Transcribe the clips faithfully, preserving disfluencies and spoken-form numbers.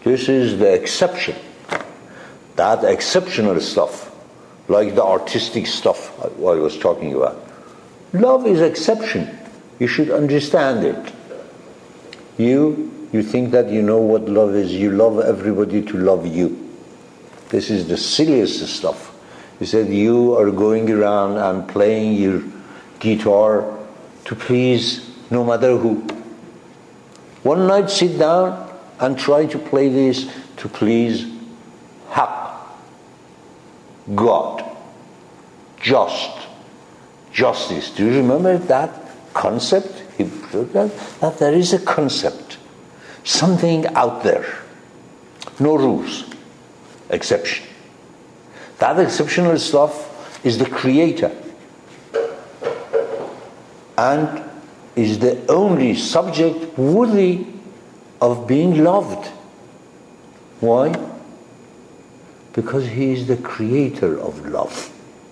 This is the exception. That exceptional stuff, like the artistic stuff I was talking about. Love is exception. You should understand it. You, you think that you know what love is. You love everybody to love you. This is the silliest stuff. He said you are going around and playing your guitar to please no matter who. One night sit down and try to play this to please Haqq, God, just, justice. Do you remember that concept? He proved that, that there is a concept, something out there, no rules, exception. That exceptional stuff is the creator and is the only subject worthy of being loved. Why? Because he is the creator of love.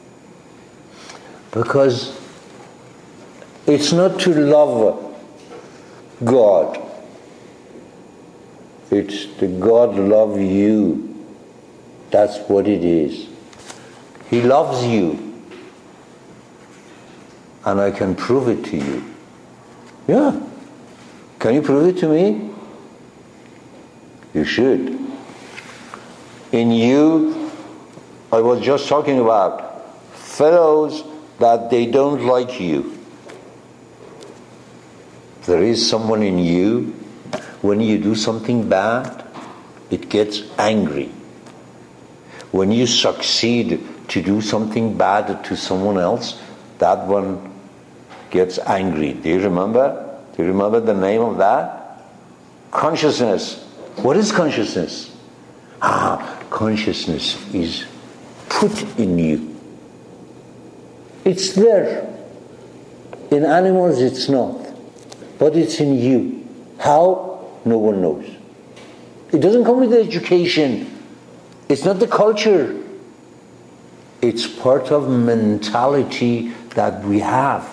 Because it's not to love God, it's the God love you. That's what it is. He loves you, and I can prove it to you. Yeah. Can you prove it to me? You should. In you, I was just talking about fellows that they don't like you. There is someone in you, when you do something bad, it gets angry. When you succeed to do something bad to someone else, that one gets angry. Do you remember? Do you remember the name of that? Consciousness. What is consciousness? Ah, consciousness is put in you. It's there. In animals it's not. But it's in you. How? No one knows. It doesn't come with the education. It's not the culture. It's part of mentality that we have.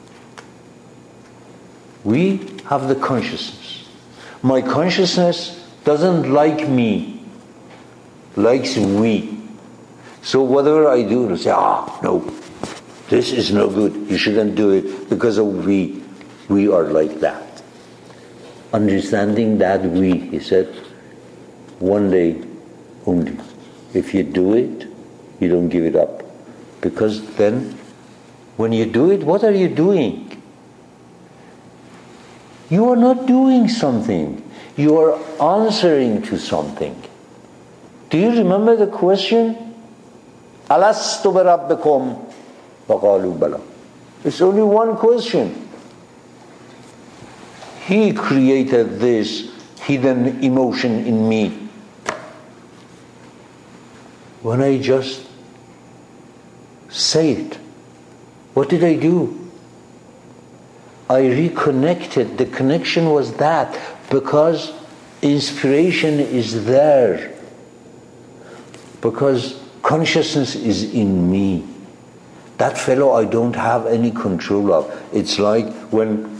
We have the consciousness. My consciousness doesn't like me, likes we. So whatever I do, I say, ah, no, this is no good. You shouldn't do it because of we. We are like that. Understanding that we, he said, one day only. If you do it, you don't give it up. Because then, when you do it, what are you doing? You are not doing something. You are answering to something. Do you remember the question? Alastu birabbikum faqalu bala. It's only one question. He created this hidden emotion in me. When I just say it, what did I do? I reconnected. The connection was that because inspiration is there. Because consciousness is in me. That fellow I don't have any control of. It's like when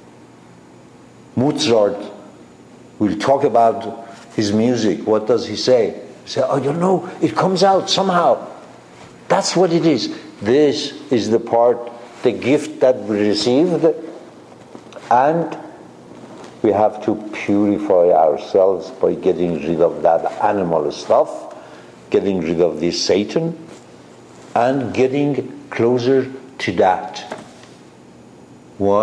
Mozart will talk about his music. What does he say? He says, I don't know. It comes out somehow. That's what it is. This is the part, the gift that we received, and we have to purify ourselves by getting rid of that animal stuff, getting rid of this Satan, and getting closer to that. Why?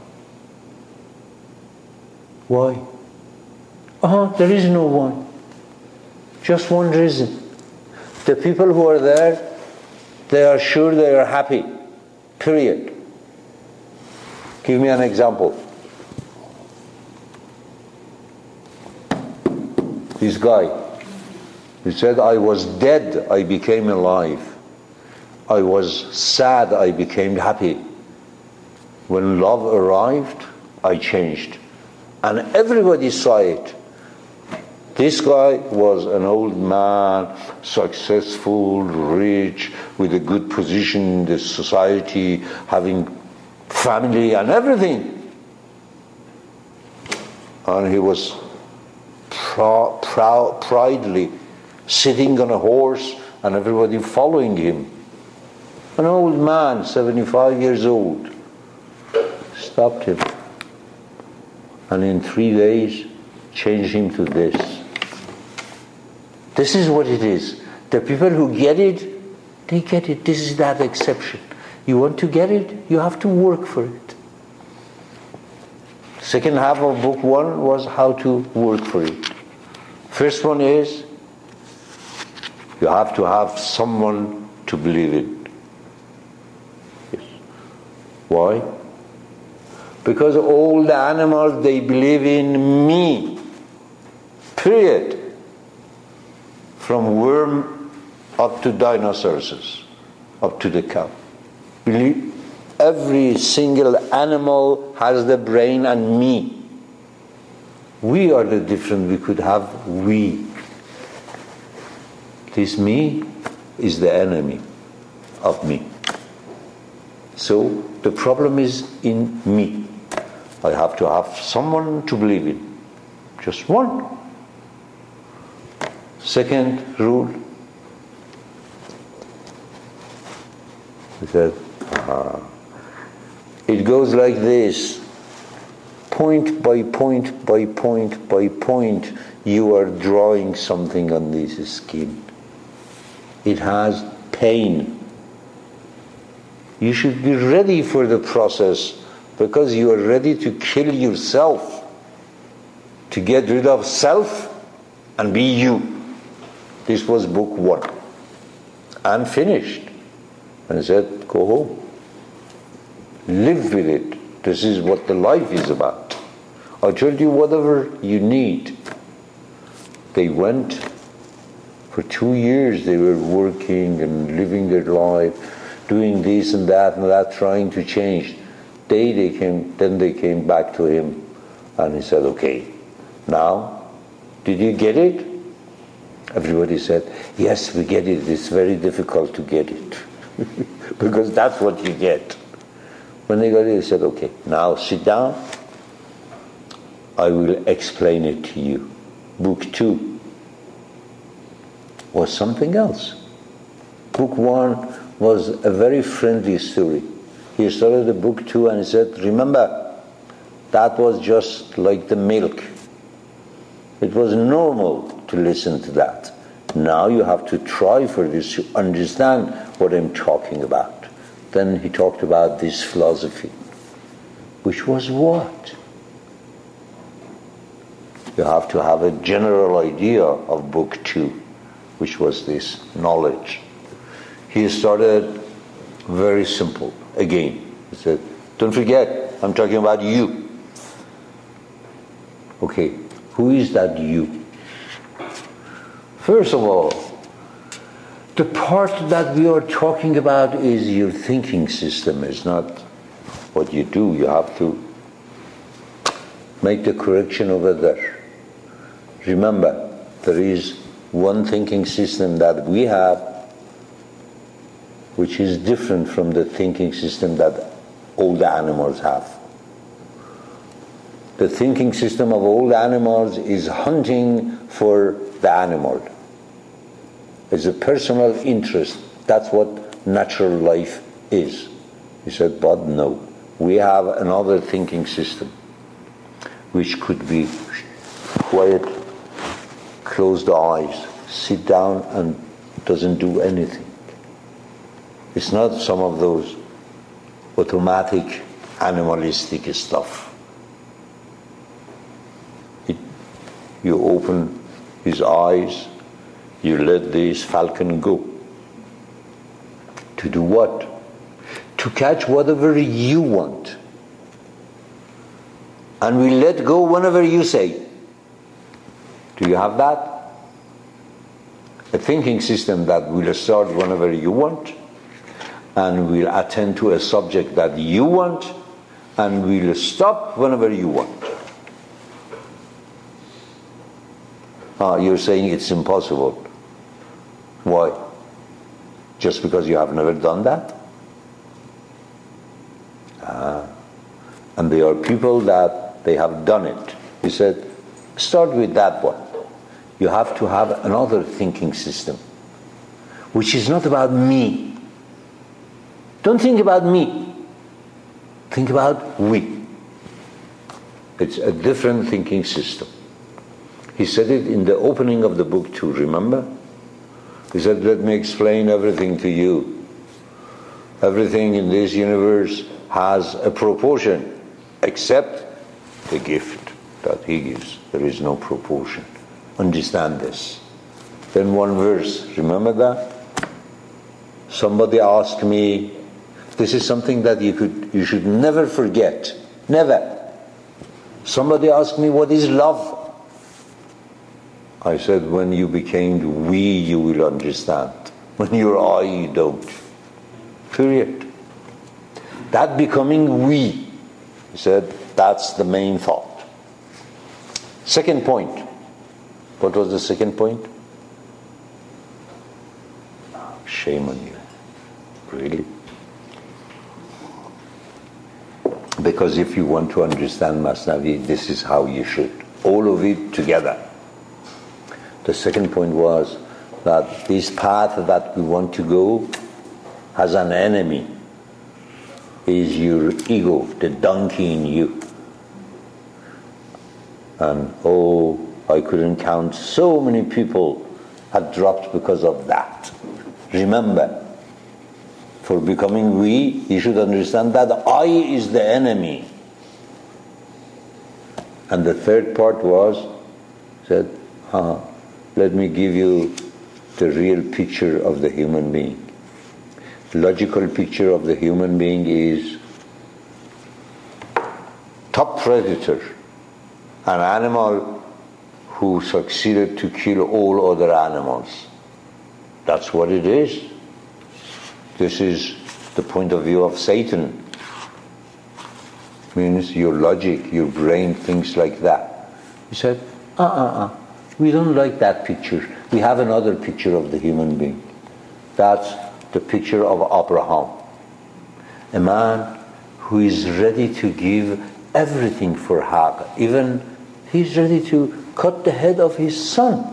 Why? Uh-huh, there is no one. Just one reason. The people who are there, they are sure they are happy. Period. Give me an example. This guy, he said, I was dead, I became alive. I was sad, I became happy. When love arrived, I changed. And everybody saw it. This guy was an old man, successful, rich, with a good position in the society, having family and everything. And he was proud, proud, proudly sitting on a horse and everybody following him. An old man, seventy-five years old, stopped him. And in three days, changed him to this. This is what it is. The people who get it, they get it. This is that exception. You want to get it, you have to work for it. Second half of book one was how to work for it. First one is, you have to have someone to believe in. Yes. Why? Because all the animals, they believe in me. Period. From worm up to dinosaurs, up to the cow. Believe every single animal has the brain and me. We are the different. We could have we. This me is the enemy of me. So the problem is in me. I have to have someone to believe in. Just one. Second rule. He said, uh, it goes like this. Point by point by point by point, you are drawing something on this skin. It has pain. You should be ready for the process because you are ready to kill yourself, to get rid of self and be you. This was book one. And finished. And I said, go home. Live with it. This is what the life is about. I told you whatever you need. They went for two years, they were working and living their life, doing this and that and that, trying to change. They, they came, then they came back to him and he said, okay, now, did you get it? Everybody said, yes, we get it. It's very difficult to get it. Because that's what you get. When they got it, they said, okay, now sit down. I will explain it to you. Book two was something else. Book one was a very friendly story. He started the book two and he said, remember, that was just like the milk. It was normal to listen to that. Now you have to try for this to understand what I'm talking about. Then he talked about this philosophy, which was what? You have to have a general idea of book two, which was this knowledge. He started very simple. Again, he said, don't forget, I'm talking about you. Okay, who is that you? First of all, the part that we are talking about is your thinking system. It's not what you do. You have to make the correction over there. Remember, there is one thinking system that we have which is different from the thinking system that all the animals have. The thinking system of all the animals is hunting for the animal. It's a personal interest. That's what natural life is. He said, but no. We have another thinking system which could be quiet, close the eyes, sit down and doesn't do anything. It's not some of those automatic animalistic stuff. It, you open his eyes, you let this falcon go. To do what? To catch whatever you want. And we let go whenever you say. Do you have that? A thinking system that will start whenever you want, and will attend to a subject that you want, and will stop whenever you want. Ah, you're saying it's impossible. Why? Just because you have never done that? Ah. And there are people that they have done it. He said, start with that one. you have to have another thinking system, which is not about me. Don't think about me. Think about we. It's a different thinking system. He said it in the opening of the book too, remember? He said, let me explain everything to you. Everything in this universe has a proportion, except the gift that he gives. There is no proportion. Understand this. Then one verse, remember that? Somebody asked me, this is something that you could, you should never forget. Never. Somebody asked me, what is love? I said, when you became we, you will understand. When you're I, you don't. Period. That becoming we, he said, that's the main thought. Second point. What was the second point? Shame on you. Really? Because if you want to understand Masnavi, this is how you should. All of it together. The second point was that this path that we want to go has an enemy. Is your ego, the donkey in you. And oh, I couldn't count so many people had dropped because of that. Remember, for becoming we, you should understand that I is the enemy. And the third part was, said, huh, let me give you the real picture of the human being. The logical picture of the human being is top predator, an animal who succeeded to kill all other animals. That's what it is. This is the point of view of Satan. Means your logic, your brain thinks like that. He said, uh-uh-uh, we don't like that picture. We have another picture of the human being. That's the picture of Abraham. A man who is ready to give everything for Hagar. Even he's ready to cut the head of his son.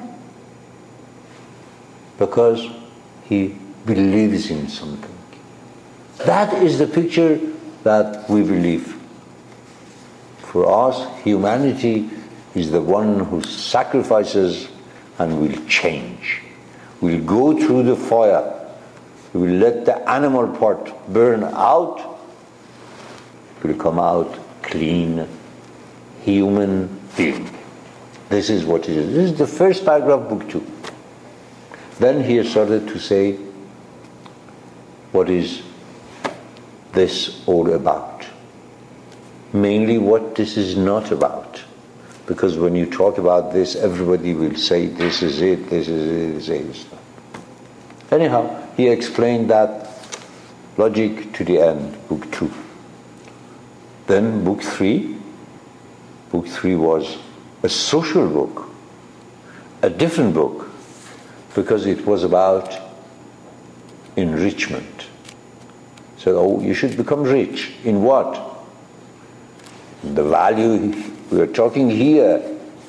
Because he believes in something. That is the picture that we believe. For us, humanity is the one who sacrifices and will change. Will go through the fire. Will let the animal part burn out. Will come out clean, human being. This is what it is. This is the first paragraph, book two. Then he started to say, what is this all about? Mainly what this is not about. Because when you talk about this, everybody will say, this is it, this is it, this is it. Anyhow, he explained that logic to the end, book two. Then book three. Book three was a social book, a different book, because it was about enrichment. So, oh, you should become rich. In what? The value we are talking here.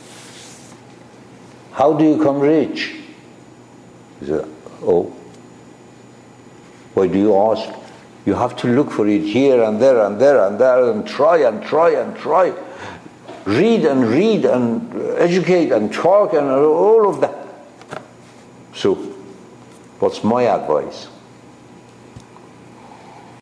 How do you become rich? He said, oh, why do you ask? You have to look for it here and there and there and there and try and try and try. Read and read and educate and talk and all of that. So, what's my advice?